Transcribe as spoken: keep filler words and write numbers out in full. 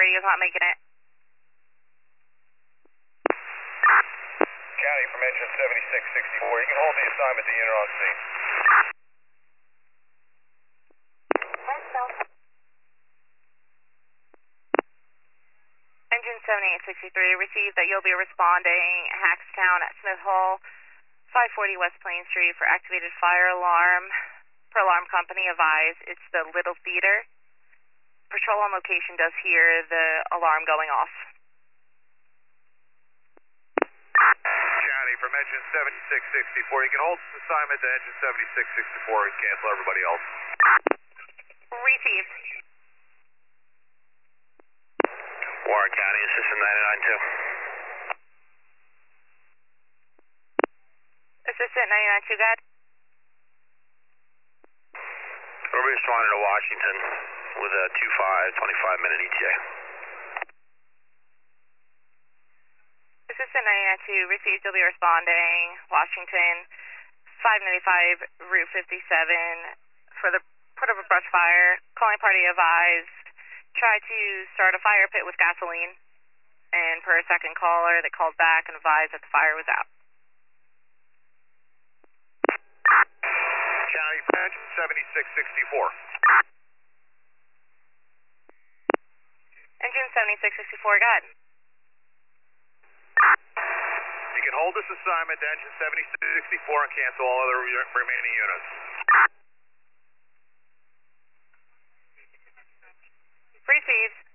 radio's not making it. County from engine seventy-six sixty-four. You can hold the assignment, the unit on scene. Engine seventy-eight sixty-three, received that you'll be responding Hackstown at Smith Hall, five forty West Plain Street for activated fire alarm. Per alarm company, advise it's the Little Theater. Patrol on location does hear the alarm going off. County from engine seventy-six sixty-four. You can hold this assignment to engine seventy-six sixty-four and cancel everybody else. Received. Warren County, Assistant ninety-nine two. Assistant ninety-nine two, got. We're responding to Washington with a two five, twenty-five minute E T A. Assistant ninety-nine two, received, you'll be responding Washington, five ninety-five Route fifty-seven for the put of a brush fire. Calling party advised, try to start a fire pit with gasoline. And per a second caller, they called back and advised that the fire was out. County from engine seventy-six sixty-four. Engine seventy-six sixty-four, go ahead. You can hold this assignment to engine seventy-six sixty-four and cancel all other re- remaining units. Received.